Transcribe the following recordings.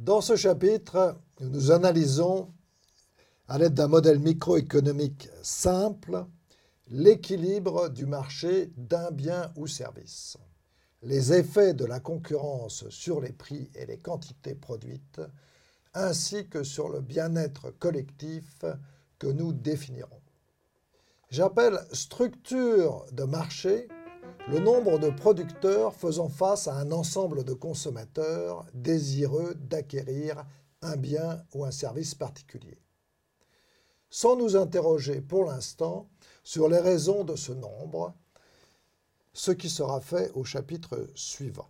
Dans ce chapitre, nous analysons, à l'aide d'un modèle microéconomique simple, l'équilibre du marché d'un bien ou service, les effets de la concurrence sur les prix et les quantités produites, ainsi que sur le bien-être collectif que nous définirons. J'appelle structure de marché le nombre de producteurs faisant face à un ensemble de consommateurs désireux d'acquérir un bien ou un service particulier. Sans nous interroger pour l'instant sur les raisons de ce nombre, ce qui sera fait au chapitre suivant.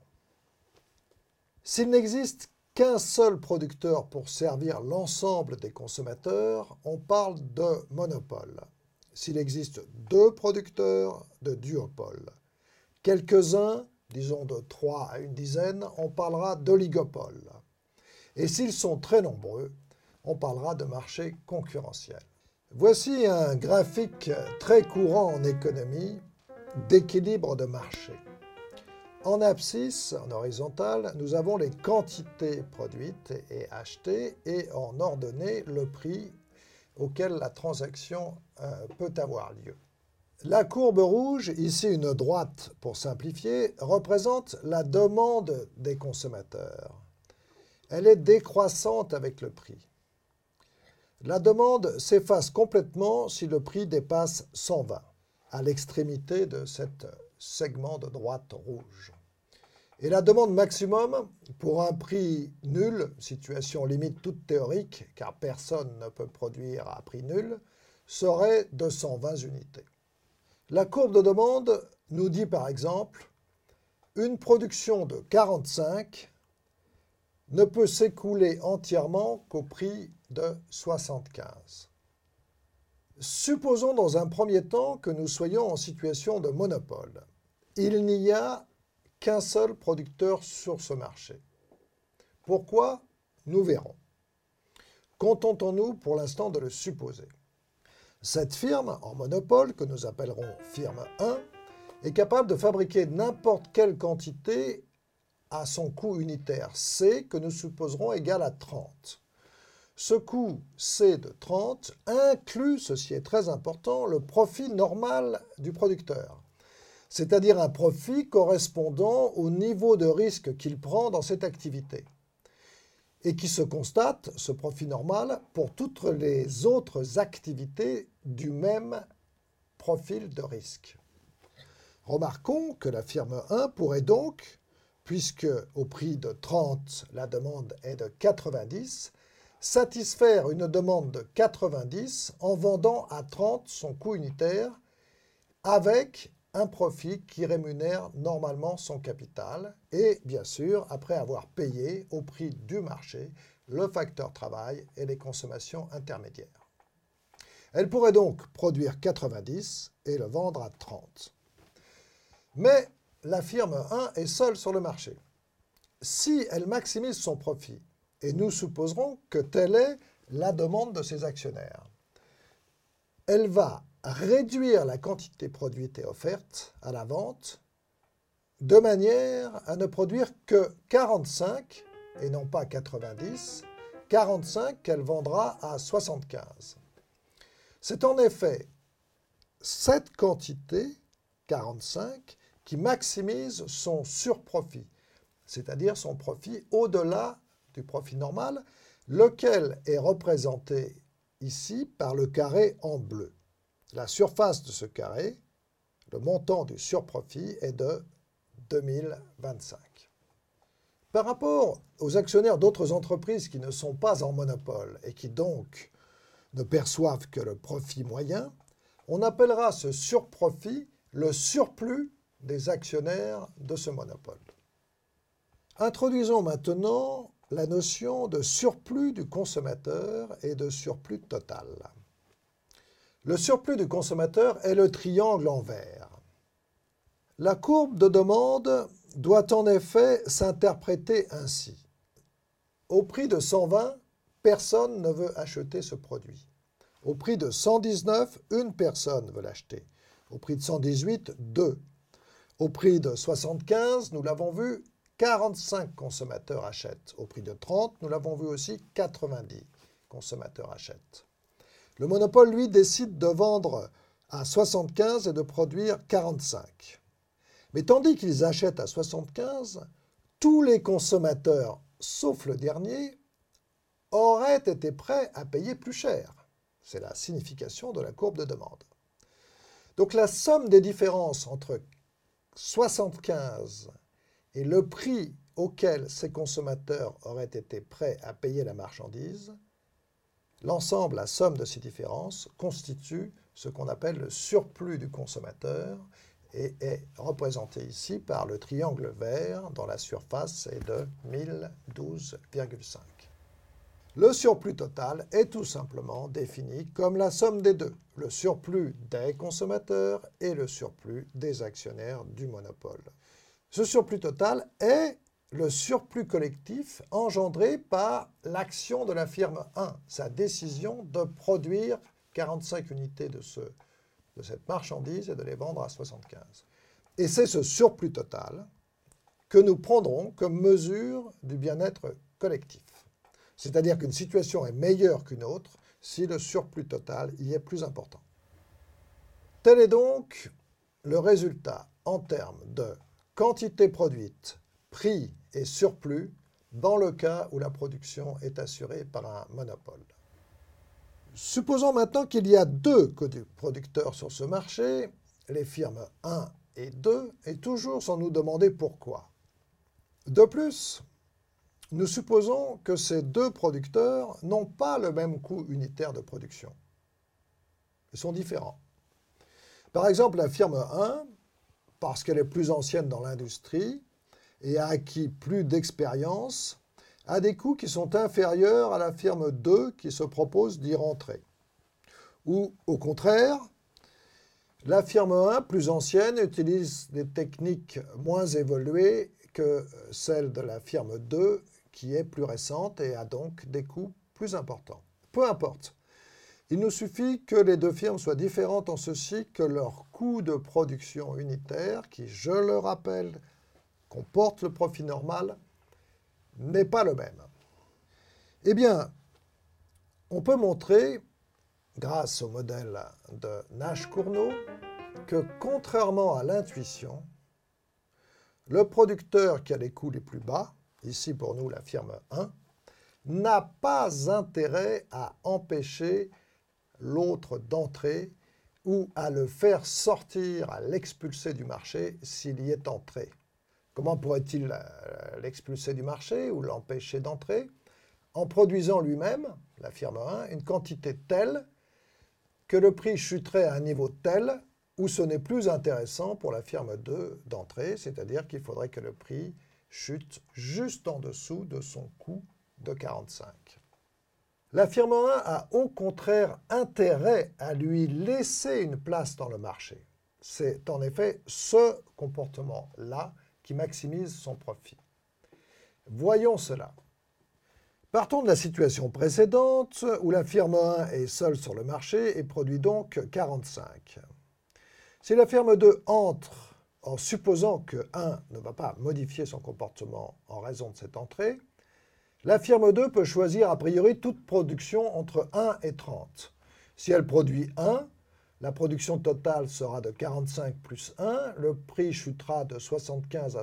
S'il n'existe qu'un seul producteur pour servir l'ensemble des consommateurs, on parle de monopole. S'il existe deux producteurs, de duopole. Quelques-uns, disons de 3 à une dizaine, on parlera d'oligopole. Et s'ils sont très nombreux, on parlera de marché concurrentiel. Voici un graphique très courant en économie d'équilibre de marché. En abscisse, en horizontal, nous avons les quantités produites et achetées et en ordonnée le prix auquel la transaction peut avoir lieu. La courbe rouge, ici une droite pour simplifier, représente la demande des consommateurs. Elle est décroissante avec le prix. La demande s'efface complètement si le prix dépasse 120, à l'extrémité de ce segment de droite rouge. Et la demande maximum, pour un prix nul, situation limite toute théorique, car personne ne peut produire à prix nul, serait de 120 unités. La courbe de demande nous dit par exemple une production de 45 ne peut s'écouler entièrement qu'au prix de 75. Supposons dans un premier temps que nous soyons en situation de monopole. Il n'y a qu'un seul producteur sur ce marché. Pourquoi? Nous verrons. Contentons-nous pour l'instant de le supposer. Cette firme en monopole, que nous appellerons firme 1, est capable de fabriquer n'importe quelle quantité à son coût unitaire C, que nous supposerons égal à 30. Ce coût C de 30 inclut, ceci est très important, le profit normal du producteur, c'est-à-dire un profit correspondant au niveau de risque qu'il prend dans cette activité, et qui se constate, ce profit normal, pour toutes les autres activités du même profil de risque. Remarquons que la firme 1 pourrait donc, puisque au prix de 30, la demande est de 90, satisfaire une demande de 90 en vendant à 30 son coût unitaire avec un profit qui rémunère normalement son capital et, bien sûr, après avoir payé au prix du marché le facteur travail et les consommations intermédiaires. Elle pourrait donc produire 90 et le vendre à 30. Mais la firme 1 est seule sur le marché. Si elle maximise son profit, et nous supposerons que telle est la demande de ses actionnaires, elle va réduire la quantité produite et offerte à la vente de manière à ne produire que 45 et non pas 90, 45 qu'elle vendra à 75. C'est en effet cette quantité, 45, qui maximise son surprofit, c'est-à-dire son profit au-delà du profit normal, lequel est représenté ici par le carré en bleu. La surface de ce carré, le montant du surprofit, est de 2025. Par rapport aux actionnaires d'autres entreprises qui ne sont pas en monopole et qui donc ne perçoivent que le profit moyen, on appellera ce surprofit le surplus des actionnaires de ce monopole. Introduisons maintenant la notion de surplus du consommateur et de surplus total. Le surplus du consommateur est le triangle en vert. La courbe de demande doit en effet s'interpréter ainsi. Au prix de 120, personne ne veut acheter ce produit. Au prix de 119, une personne veut l'acheter. Au prix de 118, deux. Au prix de 75, nous l'avons vu, 45 consommateurs achètent au prix de 30, nous l'avons vu aussi, 90 consommateurs achètent. Le monopole, lui, décide de vendre à 75 et de produire 45. Mais tandis qu'ils achètent à 75, tous les consommateurs, sauf le dernier, auraient été prêts à payer plus cher. C'est la signification de la courbe de demande. Donc la somme des différences entre 75 et le prix auquel ces consommateurs auraient été prêts à payer la marchandise, l'ensemble, la somme de ces différences, constitue ce qu'on appelle le surplus du consommateur et est représenté ici par le triangle vert dont la surface est de 1012,5. Le surplus total est tout simplement défini comme la somme des deux, le surplus des consommateurs et le surplus des actionnaires du monopole. Ce surplus total est le surplus collectif engendré par l'action de la firme 1, sa décision de produire 45 unités de cette marchandise et de les vendre à 75. Et c'est ce surplus total que nous prendrons comme mesure du bien-être collectif. C'est-à-dire qu'une situation est meilleure qu'une autre si le surplus total y est plus important. Tel est donc le résultat en termes de quantité produite, prix et surplus dans le cas où la production est assurée par un monopole. Supposons maintenant qu'il y a deux producteurs sur ce marché, les firmes 1 et 2, et toujours sans nous demander pourquoi. De plus, nous supposons que ces deux producteurs n'ont pas le même coût unitaire de production. Ils sont différents. Par exemple, la firme 1, parce qu'elle est plus ancienne dans l'industrie et a acquis plus d'expérience, a des coûts qui sont inférieurs à la firme 2 qui se propose d'y rentrer. Ou, au contraire, la firme 1, plus ancienne, utilise des techniques moins évoluées que celles de la firme 2, qui est plus récente et a donc des coûts plus importants. Peu importe. Il nous suffit que les deux firmes soient différentes en ceci que leur coût de production unitaire, qui, je le rappelle, comporte le profit normal, n'est pas le même. Eh bien, on peut montrer, grâce au modèle de Nash-Cournot, que contrairement à l'intuition, le producteur qui a les coûts les plus bas, ici pour nous la firme 1, n'a pas intérêt à empêcher l'autre d'entrer ou à le faire sortir, à l'expulser du marché s'il y est entré. Comment pourrait-il l'expulser du marché ou l'empêcher d'entrer? En produisant lui-même, la firme 1, une quantité telle que le prix chuterait à un niveau tel où ce n'est plus intéressant pour la firme 2 d'entrer, c'est-à-dire qu'il faudrait que le prix chute juste en dessous de son coût de 45. La firme 1 a au contraire intérêt à lui laisser une place dans le marché. C'est en effet ce comportement-là qui maximise son profit. Voyons cela. Partons de la situation précédente où la firme 1 est seule sur le marché et produit donc 45. Si la firme 2 entre en supposant que 1 ne va pas modifier son comportement en raison de cette entrée, la firme 2 peut choisir a priori toute production entre 1 et 30. Si elle produit 1, la production totale sera de 45 plus 1, le prix chutera de 75 à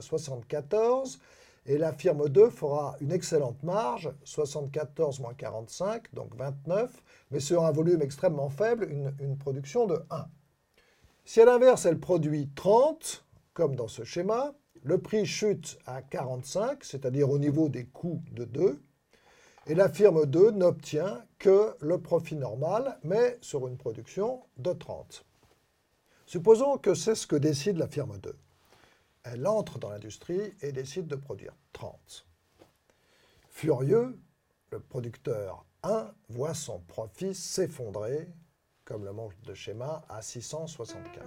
74 et la firme 2 fera une excellente marge, 74 moins 45, donc 29, mais sur un volume extrêmement faible, une production de 1. Si à l'inverse elle produit 30, comme dans ce schéma, le prix chute à 45, c'est-à-dire au niveau des coûts de 2, et la firme 2 n'obtient que le profit normal, mais sur une production de 30. Supposons que c'est ce que décide la firme 2. Elle entre dans l'industrie et décide de produire 30. Furieux, le producteur 1 voit son profit s'effondrer, comme le montre le schéma, à 675.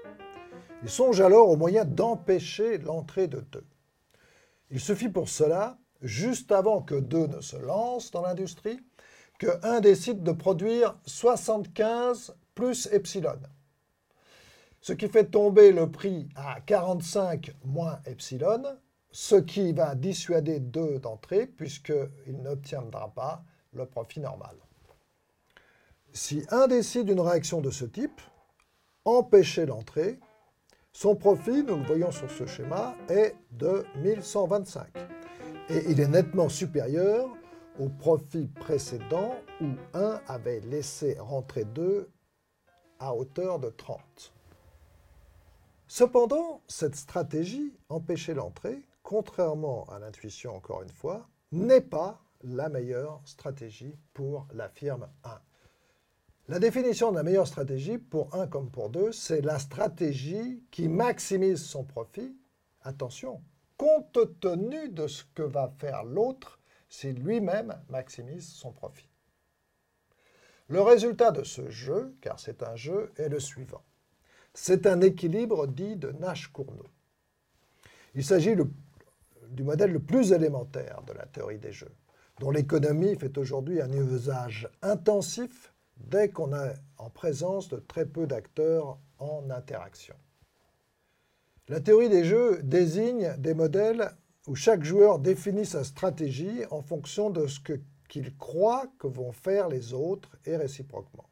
Il songe alors au moyen d'empêcher l'entrée de 2. Il suffit pour cela, juste avant que 2 ne se lance dans l'industrie, que 1 décide de produire 75 plus epsilon, ce qui fait tomber le prix à 45 moins epsilon, ce qui va dissuader 2 d'entrer puisqu'il n'obtiendra pas le profit normal. Si 1 décide d'une réaction de ce type, empêcher l'entrée, son profit, nous le voyons sur ce schéma, est de 1125. Et il est nettement supérieur au profit précédent où 1 avait laissé rentrer 2 à hauteur de 30. Cependant, cette stratégie, empêcher l'entrée, contrairement à l'intuition encore une fois, n'est pas la meilleure stratégie pour la firme 1. La définition de la meilleure stratégie pour 1 comme pour 2, c'est la stratégie qui maximise son profit, attention, compte tenu de ce que va faire l'autre si lui-même maximise son profit. Le résultat de ce jeu, car c'est un jeu, est le suivant. C'est un équilibre dit de Nash-Cournot. Il s'agit du modèle le plus élémentaire de la théorie des jeux, dont l'économie fait aujourd'hui un usage intensif dès qu'on est en présence de très peu d'acteurs en interaction. La théorie des jeux désigne des modèles où chaque joueur définit sa stratégie en fonction de ce qu'il croit que vont faire les autres et réciproquement.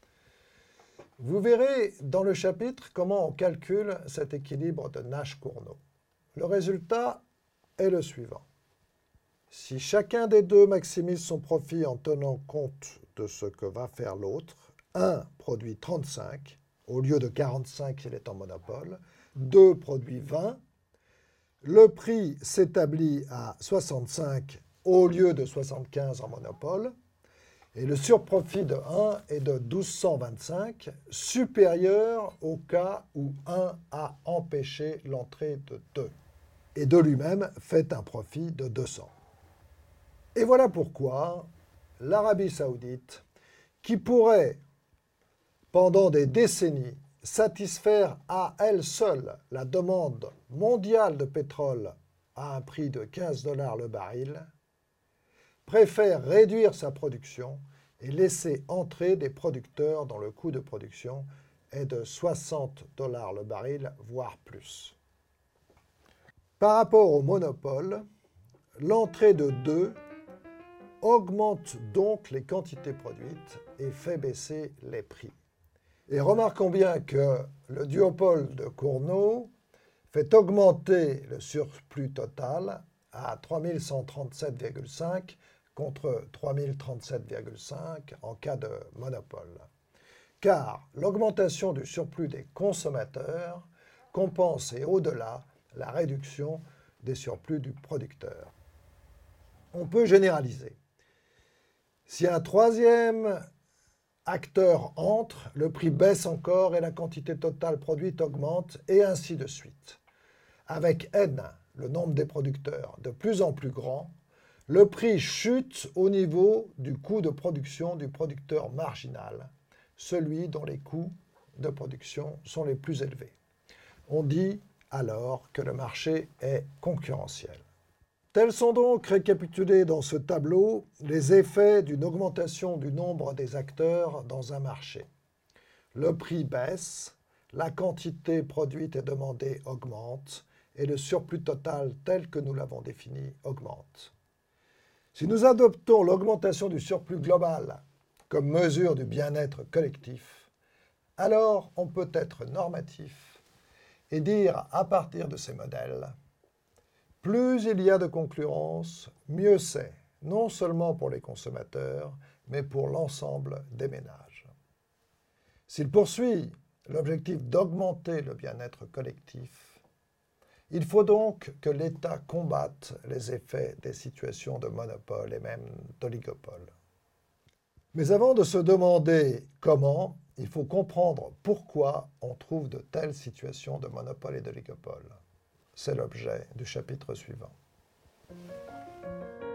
Vous verrez dans le chapitre comment on calcule cet équilibre de Nash-Cournot. Le résultat est le suivant. Si chacun des 2 maximise son profit en tenant compte de ce que va faire l'autre, 1 produit 35 au lieu de 45 s'il est en monopole, 2 produit 20, le prix s'établit à 65 au lieu de 75 en monopole, et le surprofit de 1 est de 1225, supérieur au cas où 1 a empêché l'entrée de 2, et de lui-même fait un profit de 200. Et voilà pourquoi l'Arabie saoudite, qui pourrait, pendant des décennies, satisfaire à elle seule la demande mondiale de pétrole à un prix de 15 $ le baril, préfère réduire sa production et laisser entrer des producteurs dont le coût de production est de 60 $ le baril, voire plus. Par rapport au monopole, l'entrée de 2 augmente donc les quantités produites et fait baisser les prix. Et remarquons bien que le duopole de Cournot fait augmenter le surplus total à 3137,5 contre 3037,5 en cas de monopole. Car l'augmentation du surplus des consommateurs compense et au-delà la réduction des surplus du producteur. On peut généraliser. Si un troisième acteur entre, le prix baisse encore et la quantité totale produite augmente, et ainsi de suite. Avec N, le nombre des producteurs, de plus en plus grand, le prix chute au niveau du coût de production du producteur marginal, celui dont les coûts de production sont les plus élevés. On dit alors que le marché est concurrentiel. Tels sont donc récapitulés dans ce tableau les effets d'une augmentation du nombre des acteurs dans un marché. Le prix baisse, la quantité produite et demandée augmente, et le surplus total tel que nous l'avons défini augmente. Si nous adoptons l'augmentation du surplus global comme mesure du bien-être collectif, alors on peut être normatif et dire à partir de ces modèles: plus il y a de concurrence, mieux c'est, non seulement pour les consommateurs, mais pour l'ensemble des ménages. S'il poursuit l'objectif d'augmenter le bien-être collectif, il faut donc que l'État combatte les effets des situations de monopole et même d'oligopole. Mais avant de se demander comment, il faut comprendre pourquoi on trouve de telles situations de monopole et d'oligopole. C'est l'objet du chapitre suivant.